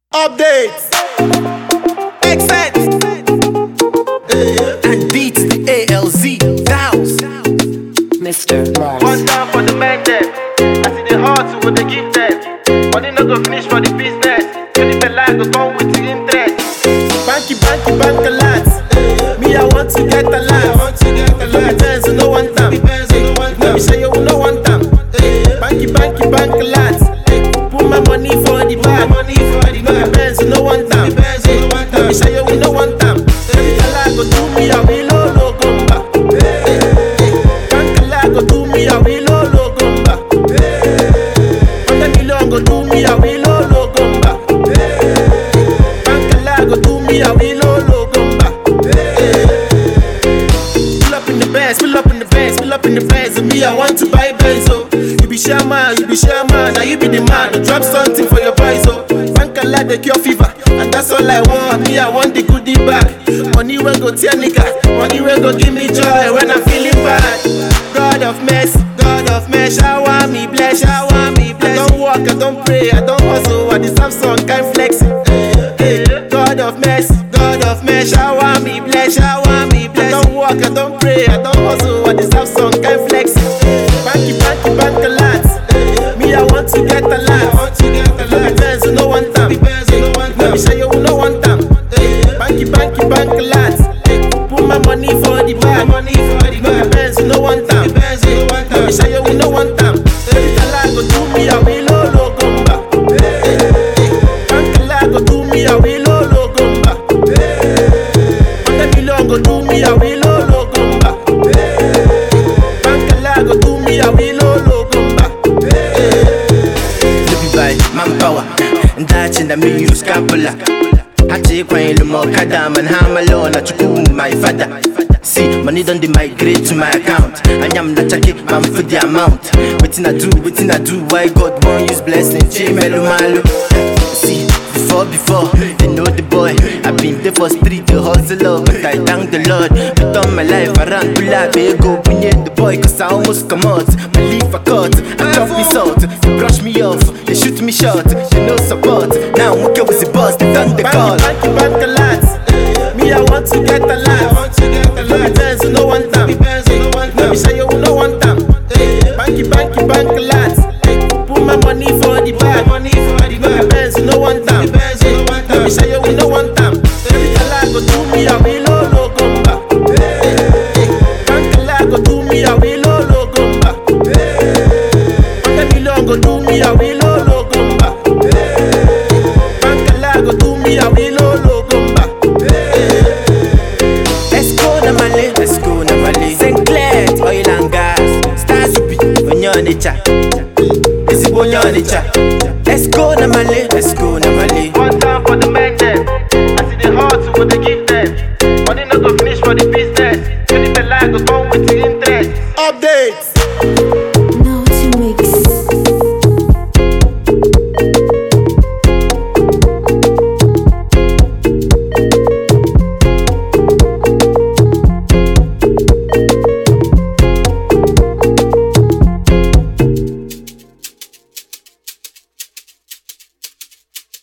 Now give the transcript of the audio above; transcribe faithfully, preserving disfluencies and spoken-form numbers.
Updates, Excel, and beats the A L Z, the house. Mister Mars. One time for the men them. I see the heart with the give them. Money not go finish for the business. When the life go come with the interest. Banky, banky, bank a lot. Me, I want to get a lot. Let me dance, no one time. Let me show you no one time. Banky, banky, bank a lot. Put my money for the bag. Let me dance, no one time. Let me show you no one time. Bank go do me a real low gumba. Bank a lot go do me a real low gumba. Bank a lot go do me a real low gumba. Bank a lot go do me a real low gumba. Pull up in the bands, pull up in the bands, pull up in the bands, and me I want to buy benzo. You be shaman, you be shaman, now you be the man. Drop something for your boys, oh. Bank a lot they cure fever, and that's all I want. Me I want the goodie bag. Money will go tear nigga, money will go give me joy when I'm feeling bad. God of mercy, God of mercy, shower me bless, shower me bless. I don't walk, I don't pray, I don't hustle, I deserve some kind flexing. Hey, God of mercy, God of mercy, shower me bless, shower me bless. I don't walk, I don't pray, I don't hustle, I deserve some kind flexing. Banky, banky, bank a lot. Me I want to get a lot. Let me dance, no one time. Let me show you no one time. Banky, banky, bank a lot. Put my money for the bag. Let me dance, no one time. Let me show you no one time. Bank go do me a real low gumba. Bank go do me a real low gumba. Bank go do me a real low gumba. Bank go do me a real low gumba. Lippy by manpower, and that's in the me use scapula. I take one more kadam and hammer alone at you, my father. See, money don't they migrate to my account. I am the check man for the amount. Waiting I do, waiting I do. Why God won't use blessing? J Melo Malo. See, before, before, they know the boy. I've been there for street to hustle up, but I thank the Lord. Put on my life around to life, they go beneath the boy, cause I almost come out. My leaf I cut, I chop me salt. They brush me off, they shoot me short. They no support. Now I'm okay with the boss, they done the call. Banky, bank a lot. Me I want to get a lot. Let me dance, no one time. Let me show you no one time. Banky, banky, bank a lot. Put my money for the bag. Let me dance, no one time. Let me show you no one time. Bank go do me a real low gumba. Bank go do me a real low gumba. Bank go do me a real low gumba. Bank go do me a real low gumba. Let's go na Mali, let's go na Mali. Saint Clair, oil and gas. Stars be onyonicha. Is it onyonicha? Let's go na Mali, let's go na Mali.